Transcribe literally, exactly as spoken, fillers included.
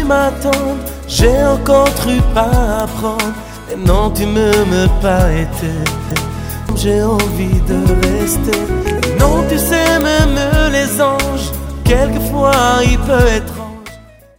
m'attendre, j'ai encore cru pas apprendre. Et non, tu me me pas été. J'ai envie de rester. Non, tu sais, même les anges, quelquefois il peut être